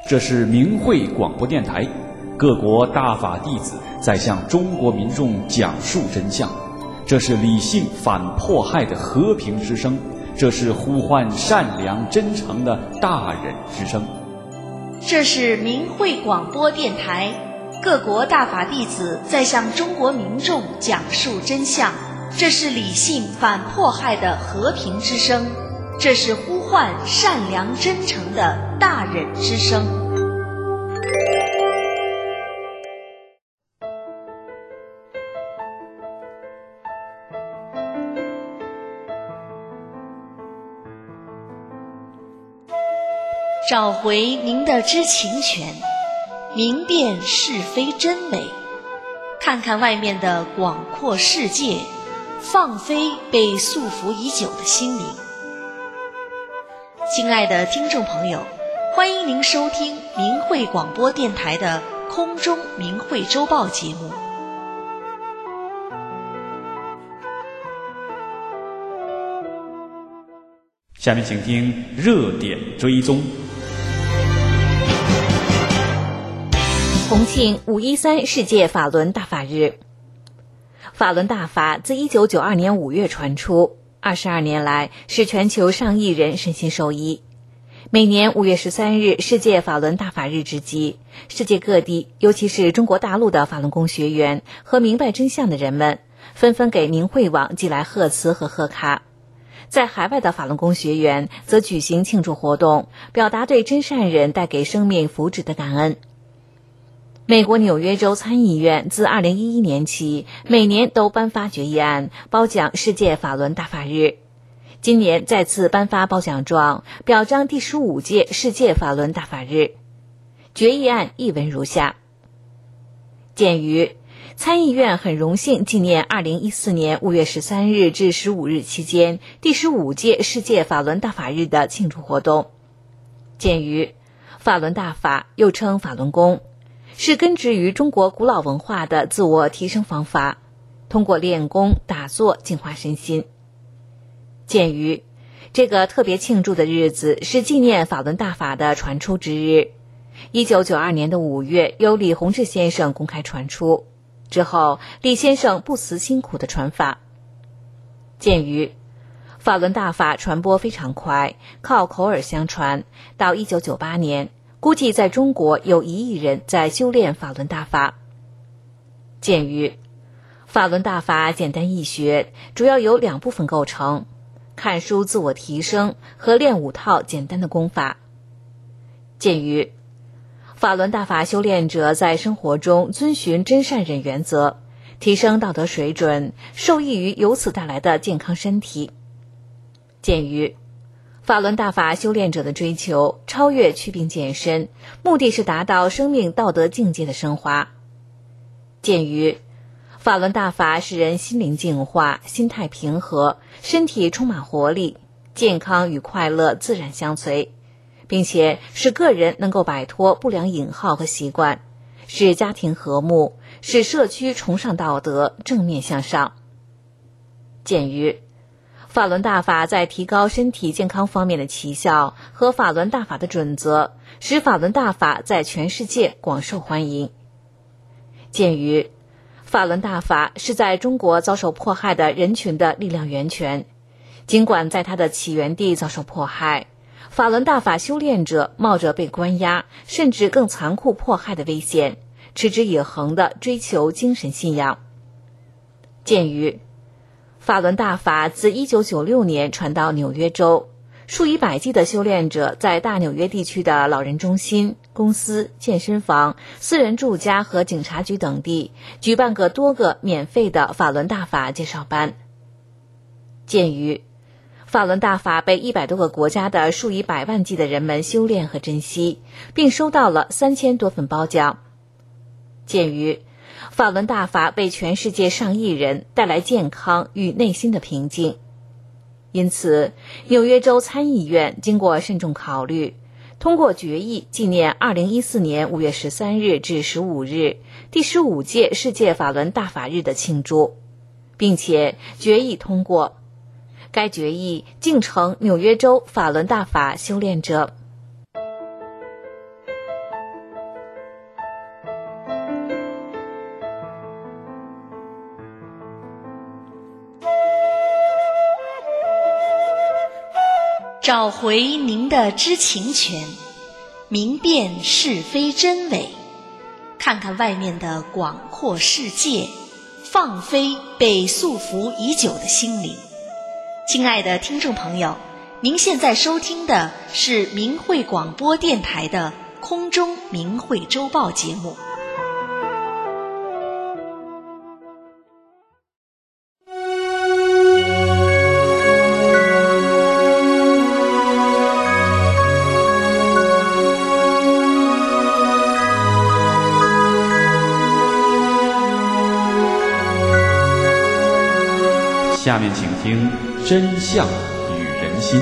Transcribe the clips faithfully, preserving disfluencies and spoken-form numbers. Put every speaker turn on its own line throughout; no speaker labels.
这是明慧广播电台，各国大法弟子在向中国民众讲述真相。这是理性反迫害的和平之声，这是呼唤善良真诚的大忍之声。
这是明慧广播电台，各国大法弟子在向中国民众讲述真相。这是理性反迫害的和平之声，这是呼唤善良真诚的大忍之声。找回您的知情权，明辨是非真伪，看看外面的广阔世界，放飞被束缚已久的心灵。亲爱的听众朋友，欢迎您收听明慧广播电台的空中明慧周报节目。
下面请听热点追踪。
重庆五一三世界法轮大法日。法轮大法自一九九二年五月传出，二十二年来使全球上亿人身心受益。每年五月十三日世界法轮大法日之际，世界各地，尤其是中国大陆的法轮功学员和明白真相的人们，纷纷给明慧网寄来贺词和贺卡。在海外的法轮功学员则举行庆祝活动，表达对真善人带给生命福祉的感恩。美国纽约州参议院自二零一一年起，每年都颁发决议案，褒奖世界法轮大法日。今年再次颁发褒奖状，表彰第十五届世界法轮大法日。决议案一文如下：鉴于参议院很荣幸纪念二零一四年五月十三日至十五日期间第十五届世界法轮大法日的庆祝活动。鉴于法轮大法又称法轮功，是根植于中国古老文化的自我提升方法，通过练功打坐净化身心。鉴于这个特别庆祝的日子是纪念法轮大法的传出之日，一九九二年的五月由李洪志先生公开传出，之后李先生不辞辛苦的传法。鉴于法轮大法传播非常快，靠口耳相传，到一九九八年估计在中国有一亿人在修炼法轮大法。鉴于法轮大法简单易学，主要由两部分构成：看书自我提升和练五套简单的功法。鉴于法轮大法修炼者在生活中遵循真善忍原则，提升道德水准，受益于由此带来的健康身体。鉴于法轮大法修炼者的追求超越祛病健身，目的是达到生命道德境界的升华。鉴于法轮大法使人心灵净化，心态平和，身体充满活力，健康与快乐自然相随，并且使个人能够摆脱不良瘾号和习惯，使家庭和睦，使社区崇尚道德，正面向上。鉴于法轮大法在提高身体健康方面的奇效和法轮大法的准则，使法轮大法在全世界广受欢迎。鉴于法轮大法是在中国遭受迫害的人群的力量源泉，尽管在它的起源地遭受迫害，法轮大法修炼者冒着被关押甚至更残酷迫害的危险，持之以恒地追求精神信仰。鉴于法轮大法自一九九六年传到纽约州，数以百计的修炼者在大纽约地区的老人中心、公司、健身房、私人住家和警察局等地举办过多个免费的法轮大法介绍班。鉴于法轮大法被一百多个国家的数以百万计的人们修炼和珍惜，并收到了三千多份褒奖。鉴于法轮大法为全世界上亿人带来健康与内心的平静，因此纽约州参议院经过慎重考虑，通过决议纪念二零一四年五月十三日至十五日第十五届世界法轮大法日的庆祝，并且决议通过。该决议敬呈纽约州法轮大法修炼者。
找回您的知情权，明辨是非真伪，看看外面的广阔世界，放飞被束缚已久的心灵。亲爱的听众朋友，您现在收听的是明慧广播电台的空中明慧周报节目。
下面请听真相与人心。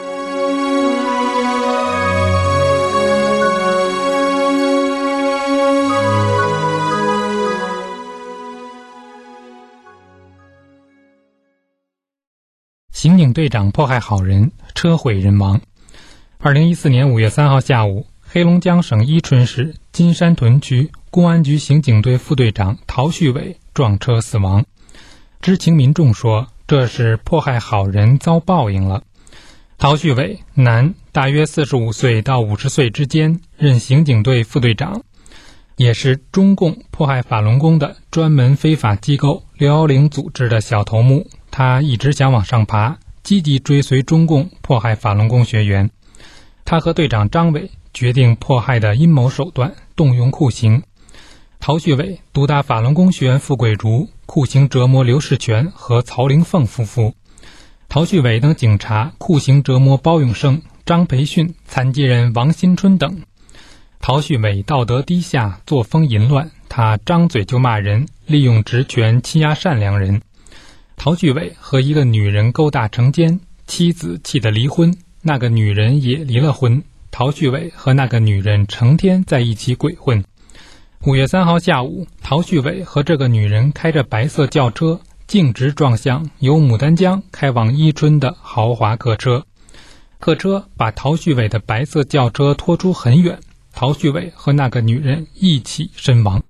刑警队长迫害好人，车毁人亡。二零一四年五月三号下午，黑龙江省伊春市金山屯区公安局刑警队副队长陶旭伟撞车死亡。知情民众说，这是迫害好人遭报应了。陶旭伟，男，大约四十五岁到五十岁之间，任刑警队副队长，也是中共迫害法轮功的专门非法机构六一零组织的小头目。他一直想往上爬，积极追随中共迫害法轮功学员。他和队长张伟决定迫害的阴谋手段，动用酷刑。陶旭伟毒打法轮功学员傅桂竹，酷刑折磨刘世全和曹玲凤夫妇。陶旭伟等警察酷刑折磨包永胜、张培训、残疾人王新春等。陶旭伟道德低下，作风淫乱，他张嘴就骂人，利用职权欺压善良人。陶旭伟和一个女人勾搭成奸，妻子气得离婚，那个女人也离了婚。陶旭伟和那个女人成天在一起鬼混。五月三号下午，陶旭伟和这个女人开着白色轿车，径直撞向由牡丹江开往伊春的豪华客车。客车把陶旭伟的白色轿车拖出很远，陶旭伟和那个女人一起身亡。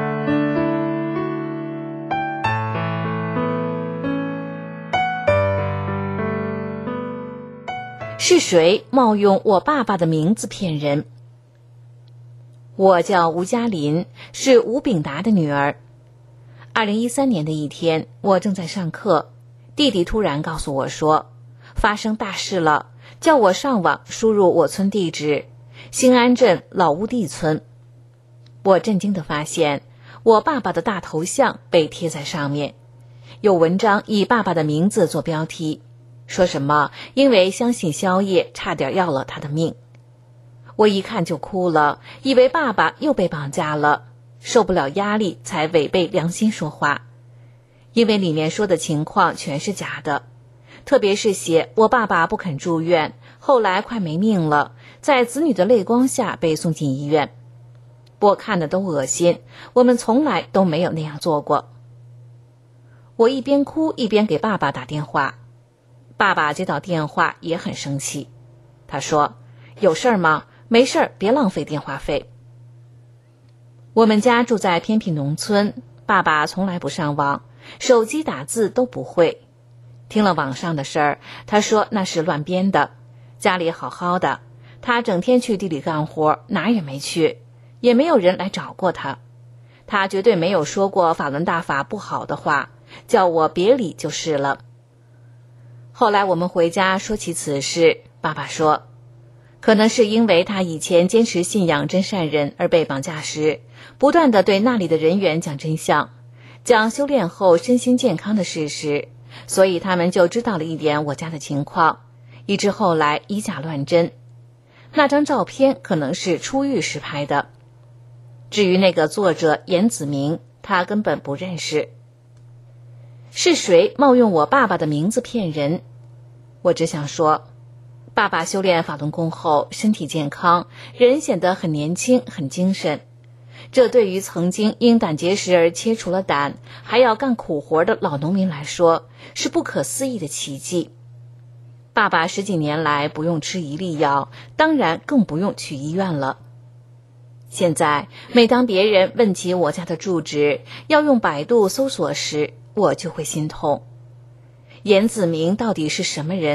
是谁冒用我爸爸的名字骗人？我叫吴嘉林，是吴炳达的女儿。二零一三年的一天，我正在上课，弟弟突然告诉我说，发生大事了，叫我上网输入我村地址，兴安镇老屋地村。我震惊地发现，我爸爸的大头像被贴在上面，有文章以爸爸的名字做标题，说什么因为相信宵夜差点要了他的命。我一看就哭了，以为爸爸又被绑架了，受不了压力才违背良心说话。因为里面说的情况全是假的，特别是写我爸爸不肯住院，后来快没命了，在子女的泪光下被送进医院。我看的都恶心，我们从来都没有那样做过。我一边哭一边给爸爸打电话，爸爸接到电话也很生气，他说，有事儿吗？没事儿，别浪费电话费。我们家住在偏僻农村，爸爸从来不上网，手机打字都不会。听了网上的事儿，他说那是乱编的，家里好好的，他整天去地里干活，哪儿也没去，也没有人来找过他。他绝对没有说过法轮大法不好的话，叫我别理就是了。后来我们回家说起此事，爸爸说，可能是因为他以前坚持信仰真善人而被绑架时，不断地对那里的人员讲真相，讲修炼后身心健康的事实，所以他们就知道了一点我家的情况，以致后来以假乱真。那张照片可能是出狱时拍的。至于那个作者严子明，他根本不认识。是谁冒用我爸爸的名字骗人？我只想说，爸爸修炼法轮功后身体健康，人显得很年轻很精神，这对于曾经因胆结石而切除了胆还要干苦活的老农民来说，是不可思议的奇迹。爸爸十几年来不用吃一粒药，当然更不用去医院了。现在每当别人问起我家的住址，要用百度搜索时，我就会心痛。严子明到底是什么人？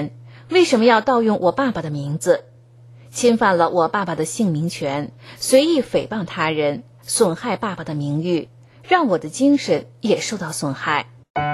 为什么要盗用我爸爸的名字？侵犯了我爸爸的姓名权，随意诽谤他人，损害爸爸的名誉，让我的精神也受到损害。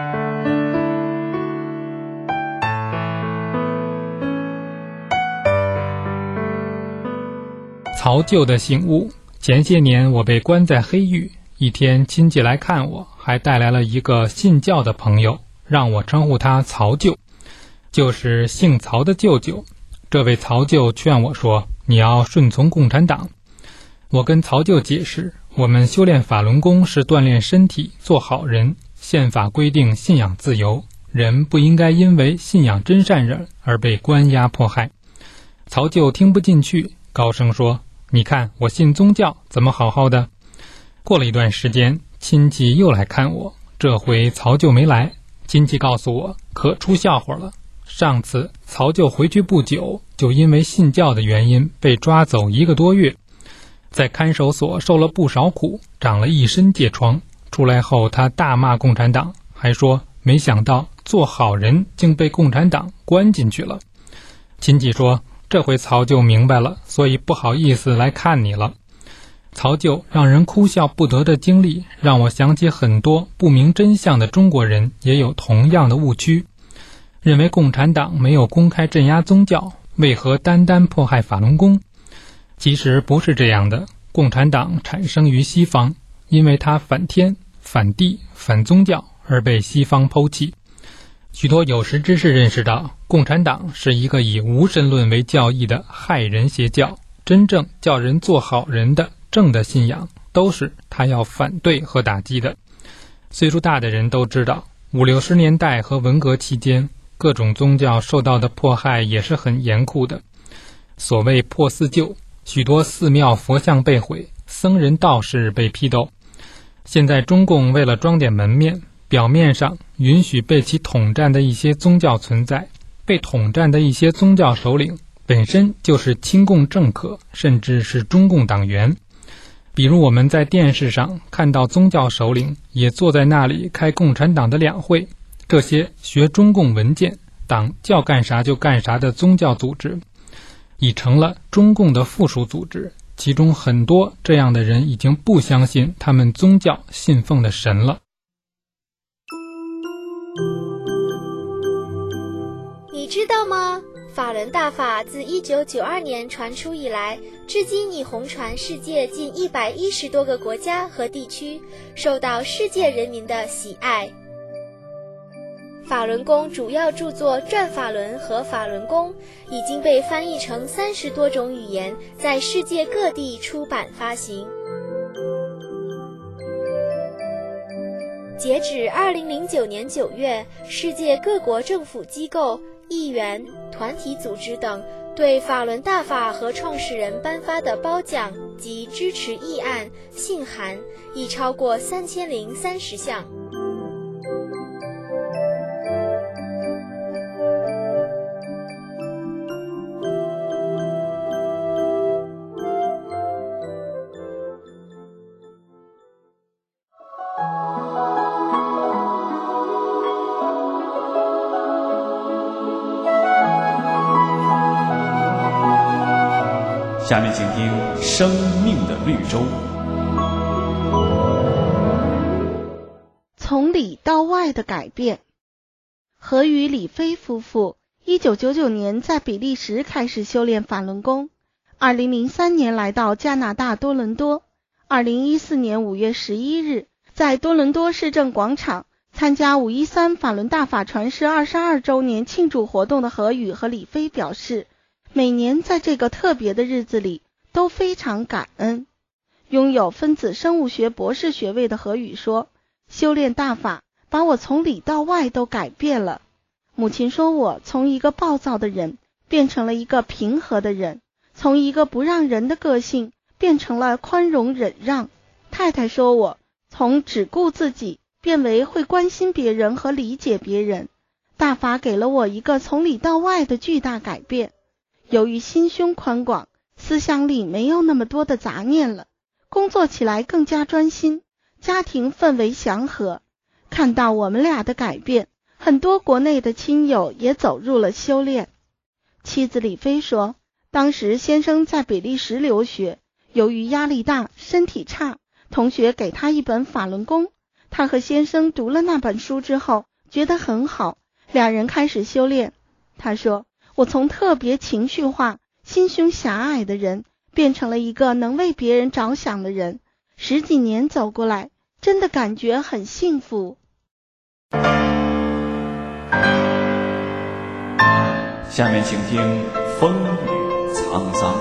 曹咎的醒悟。前些年我被关在黑狱，一天亲戚来看我，还带来了一个信教的朋友，让我称呼他曹咎，就是姓曹的舅舅。这位曹咎劝我说，你要顺从共产党。我跟曹咎解释，我们修炼法轮功是锻炼身体，做好人，宪法规定信仰自由，人不应该因为信仰真善忍而被关押迫害。曹咎听不进去，高声说，你看我信宗教怎么好好的。过了一段时间，亲戚又来看我，这回曹咎没来。亲戚告诉我，可出笑话了，上次曹咎回去不久，就因为信教的原因被抓走一个多月，在看守所受了不少苦，长了一身疥疮。出来后他大骂共产党，还说没想到做好人竟被共产党关进去了。亲戚说，这回曹咎明白了，所以不好意思来看你了。曹咎让人哭笑不得的经历，让我想起很多不明真相的中国人也有同样的误区，认为共产党没有公开镇压宗教，为何单单迫害法轮功？其实不是这样的，共产党产生于西方，因为它反天、反地、反宗教而被西方抛弃。许多有识之士认识到，共产党是一个以无神论为教义的害人邪教，真正叫人做好人的正的信仰都是他要反对和打击的。岁数大的人都知道，五六十年代和文革期间，各种宗教受到的迫害也是很严酷的。所谓破四旧，许多寺庙佛像被毁，僧人道士被批斗。现在中共为了装点门面，表面上允许被其统战的一些宗教存在，被统战的一些宗教首领本身就是亲共政客，甚至是中共党员。比如我们在电视上看到宗教首领也坐在那里开共产党的两会，这些学中共文件，党叫干啥就干啥的宗教组织，已成了中共的附属组织，其中很多这样的人已经不相信他们宗教信奉的神了。
你知道吗？法轮大法自一九九二年传出以来，至今已红传世界近一百一十多个国家和地区，受到世界人民的喜爱。法轮功主要著作《转法轮》和《法轮功》已经被翻译成三十多种语言，在世界各地出版发行。截止二零零九年九月，世界各国政府机构、议员、团体组织等对法轮大法和创始人颁发的褒奖及支持议案、信函已超过三千零三十项。
下面请听《生命的绿洲》。
从里到外的改变。何宇、李飞夫妇一九九九年在比利时开始修炼法轮功，二零零三年来到加拿大多伦多，二零一四年五月十一日在多伦多市政广场参加五一三法轮大法传世二十二周年庆祝活动的何宇和李飞表示，每年在这个特别的日子里都非常感恩。拥有分子生物学博士学位的何宇说，修炼大法把我从里到外都改变了。母亲说，我从一个暴躁的人变成了一个平和的人，从一个不让人的个性变成了宽容忍让。太太说，我从只顾自己变为会关心别人和理解别人。大法给了我一个从里到外的巨大改变。由于心胸宽广，思想里没有那么多的杂念了，工作起来更加专心，家庭氛围祥和。看到我们俩的改变，很多国内的亲友也走入了修炼。 妻子李飞说，当时先生在比利时留学，由于压力大，身体差，同学给他一本法轮功，他和先生读了那本书之后，觉得很好，两人开始修炼。他说，我从特别情绪化、心胸狭隘的人，变成了一个能为别人着想的人。十几年走过来，真的感觉很幸福。
下面请听风雨沧桑。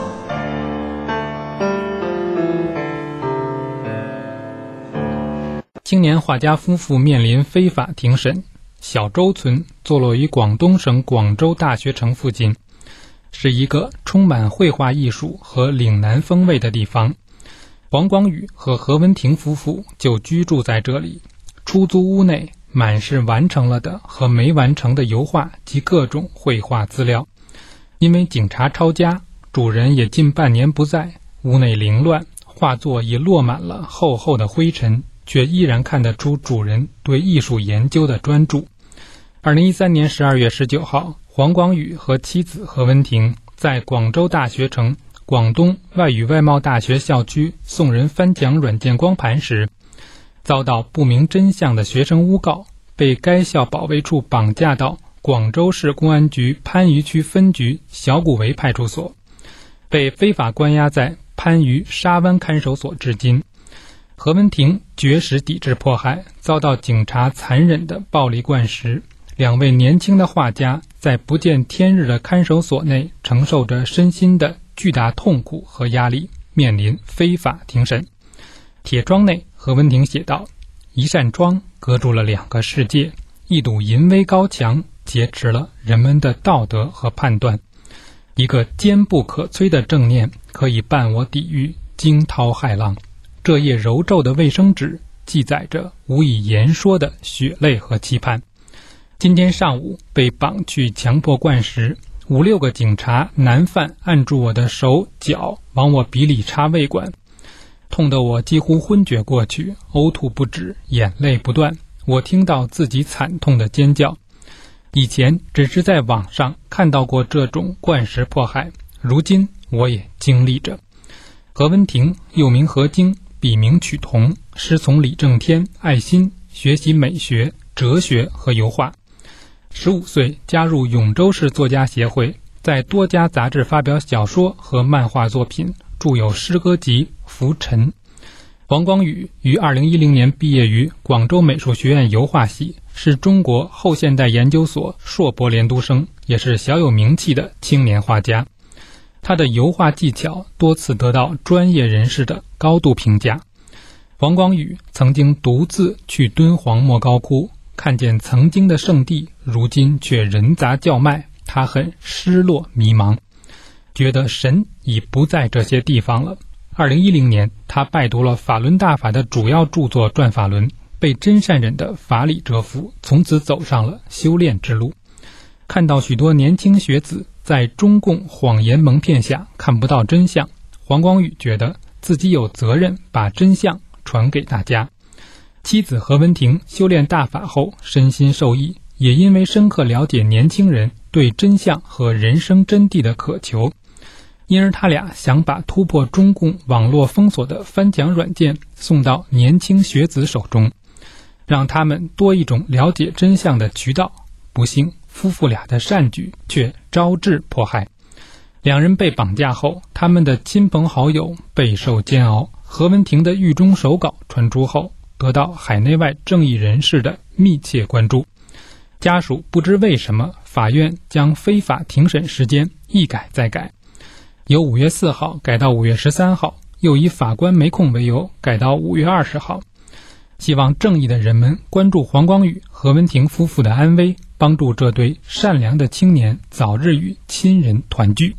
青年画家夫妇面临非法庭审。小洲村坐落于广东省广州大学城附近，是一个充满绘画艺术和岭南风味的地方。黄光宇和何文婷夫妇就居住在这里。出租屋内满是完成了的和没完成的油画及各种绘画资料。因为警察抄家，主人也近半年不在，屋内凌乱，画作已落满了厚厚的灰尘，却依然看得出主人对艺术研究的专注。二零一三年十二月十九号，黄光宇和妻子何文婷在广州大学城广东外语外贸大学校区送人翻墙软件光盘时，遭到不明真相的学生诬告，被该校保卫处绑架到广州市公安局番禺区分局小古围派出所，被非法关押在番禺沙湾看守所至今。何文婷绝食抵制迫害，遭到警察残忍的暴力灌食。两位年轻的画家在不见天日的看守所内承受着身心的巨大痛苦和压力，面临非法庭审。铁窗内，何文婷写道，一扇窗隔住了两个世界，一堵淫威高墙劫持了人们的道德和判断，一个坚不可摧的正念可以伴我抵御惊涛骇浪。这页揉皱的卫生纸记载着无以言说的血泪和期盼。今天上午被绑去强迫灌食，五六个警察男犯按住我的手脚，往我鼻里插胃管，痛得我几乎昏厥过去，呕吐不止，眼泪不断。我听到自己惨痛的尖叫。以前只是在网上看到过这种灌食迫害，如今我也经历着。何文婷又名何晶，笔名曲彤，师从李正天、爱心，学习美学、哲学和油画。十五岁加入永州市作家协会，在多家杂志发表小说和漫画作品，著有诗歌集《浮尘》。黄光宇于二零一零年毕业于广州美术学院油画系，是中国后现代研究所硕博连读生，也是小有名气的青年画家。他的油画技巧多次得到专业人士的高度评价。黄光宇曾经独自去敦煌莫高窟，看见曾经的圣地，如今却人杂叫卖，他很失落迷茫，觉得神已不在这些地方了。二零一零年，他拜读了法轮大法的主要著作《转法轮》，被真善忍的法理折服，从此走上了修炼之路。看到许多年轻学子在中共谎言蒙骗下看不到真相，黄光宇觉得自己有责任把真相传给大家。妻子何文婷修炼大法后身心受益，也因为深刻了解年轻人对真相和人生真谛的渴求，因而他俩想把突破中共网络封锁的翻墙软件送到年轻学子手中，让他们多一种了解真相的渠道。不幸夫妇俩的善举却招致迫害，两人被绑架后，他们的亲朋好友备受煎熬。何文婷的狱中手稿传出后，得到海内外正义人士的密切关注。家属不知为什么，法院将非法庭审时间一改再改，由五月四号改到五月十三号，又以法官没空为由改到五月二十号。希望正义的人们关注黄光宇、何文婷夫妇的安危，帮助这对善良的青年早日与亲人团聚。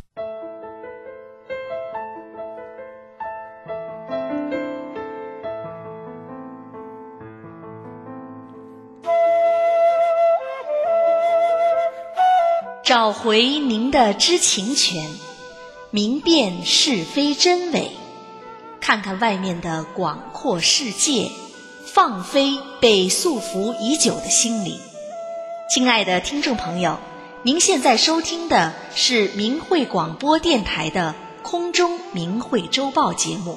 找回您的知情权，明辨是非真伪，看看外面的广阔世界，放飞被束缚已久的心灵。亲爱的听众朋友， 您现在收听的是明慧广播电台的空中明慧周报节目。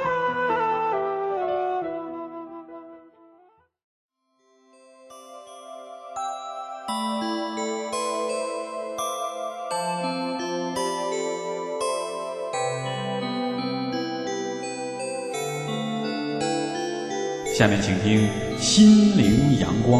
下面请听心灵阳光。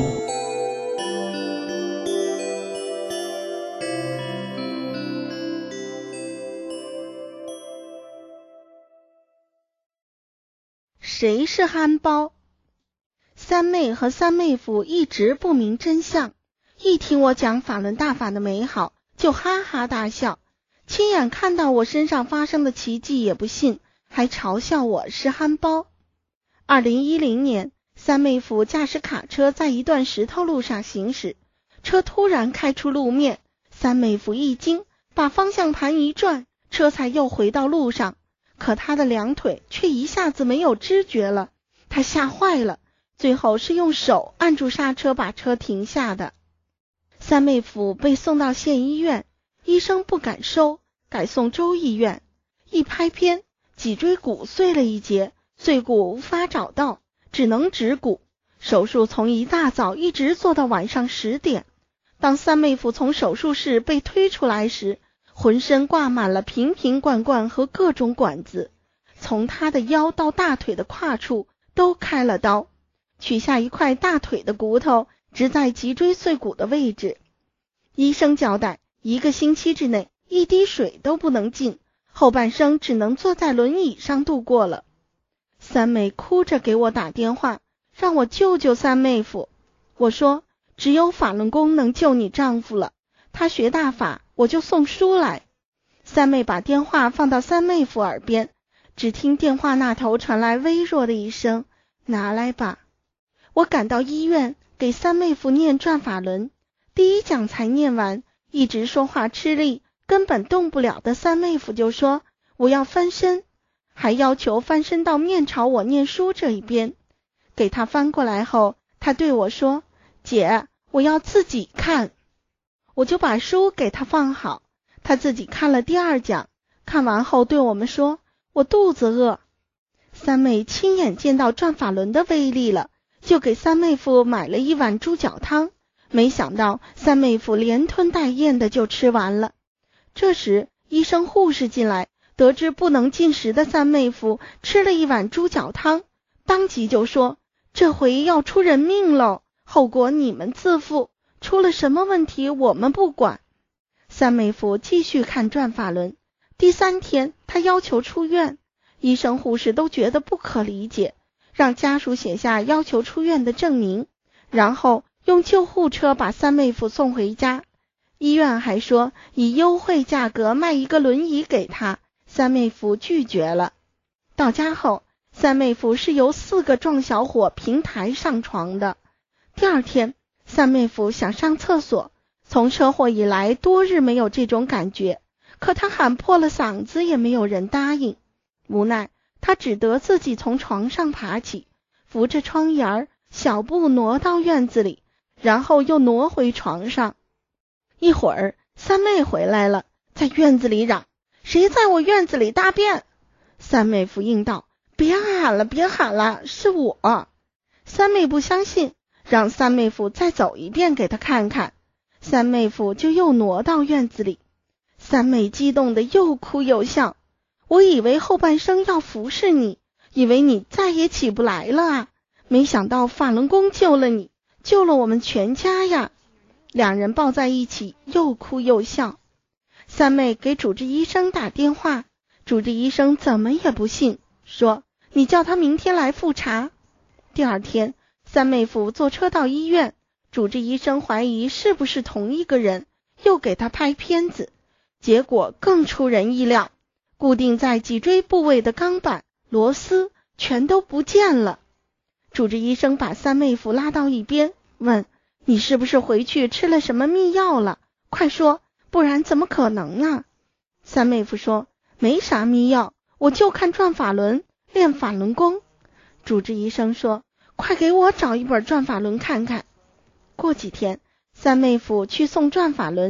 谁是憨包？三妹和三妹夫一直不明真相，一听我讲法轮大法的美好，就哈哈大笑，亲眼看到我身上发生的奇迹也不信，还嘲笑我是憨包。二零一零年，三妹夫驾驶卡车在一段石头路上行驶，车突然开出路面，三妹夫一惊，把方向盘一转，车才又回到路上。可他的两腿却一下子没有知觉了，他吓坏了，最后是用手按住刹车把车停下的。三妹夫被送到县医院，医生不敢收，改送州医院。一拍片，脊椎骨碎了一截，碎骨无法找到，只能植骨。手术从一大早一直做到晚上十点。当三妹夫从手术室被推出来时，浑身挂满了瓶瓶罐罐和各种管子，从他的腰到大腿的胯处都开了刀，取下一块大腿的骨头，植在脊椎碎骨的位置。医生交代，一个星期之内一滴水都不能进，后半生只能坐在轮椅上度过了。三妹哭着给我打电话，让我救救三妹夫。我说，只有法轮功能救你丈夫了，他学大法，我就送书来。三妹把电话放到三妹夫耳边，只听电话那头传来微弱的一声，拿来吧。我赶到医院给三妹夫念转法轮，第一讲才念完，一直说话吃力，根本动不了的三妹夫就说，我要翻身，还要求翻身到面朝我念书这一边。给他翻过来后，他对我说，姐，我要自己看。我就把书给他放好，他自己看了第二讲，看完后对我们说，我肚子饿。三妹亲眼见到转法轮的威力了，就给三妹夫买了一碗猪脚汤，没想到三妹夫连吞带咽的就吃完了。这时医生护士进来，得知不能进食的三妹夫吃了一碗猪脚汤，当即就说，这回要出人命喽，后果你们自负，出了什么问题我们不管。三妹夫继续看转法轮，第三天他要求出院，医生护士都觉得不可理解，让家属写下要求出院的证明，然后用救护车把三妹夫送回家。医院还说以优惠价格卖一个轮椅给他，三妹夫拒绝了。到家后，三妹夫是由四个壮小伙平抬上床的。第二天，三妹夫想上厕所，从车祸以来多日没有这种感觉，可他喊破了嗓子也没有人答应。无奈他只得自己从床上爬起，扶着窗沿，小步挪到院子里，然后又挪回床上。一会儿，三妹回来了，在院子里嚷，谁在我院子里大便？三妹夫应道，别喊了别喊了，是我。三妹不相信，让三妹夫再走一遍给他看看，三妹夫就又挪到院子里。三妹激动的又哭又笑，我以为后半生要服侍你，以为你再也起不来了啊，没想到法轮功救了你，救了我们全家呀。两人抱在一起又哭又笑。三妹给主治医生打电话，主治医生怎么也不信，说你叫他明天来复查。第二天，三妹夫坐车到医院，主治医生怀疑是不是同一个人，又给他拍片子，结果更出人意料，固定在脊椎部位的钢板、螺丝全都不见了。主治医生把三妹夫拉到一边，问，你是不是回去吃了什么秘药了？快说，不然怎么可能啊？三妹夫说，没啥秘药，我就看转法轮，练法轮功。主治医生说，快给我找一本转法轮看看。过几天，三妹夫去送转法轮，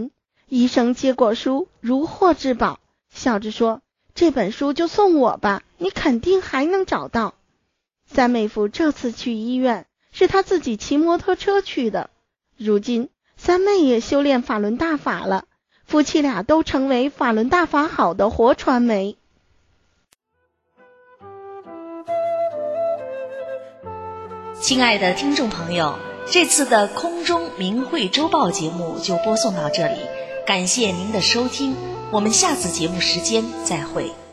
医生接过书，如获至宝，笑着说：“这本书就送我吧，你肯定还能找到。”三妹夫这次去医院是他自己骑摩托车去的。如今三妹也修炼法轮大法了，夫妻俩都成为法轮大法好的活传媒。
亲爱的听众朋友，这次的空中明慧周报节目就播送到这里，感谢您的收听，我们下次节目时间再会。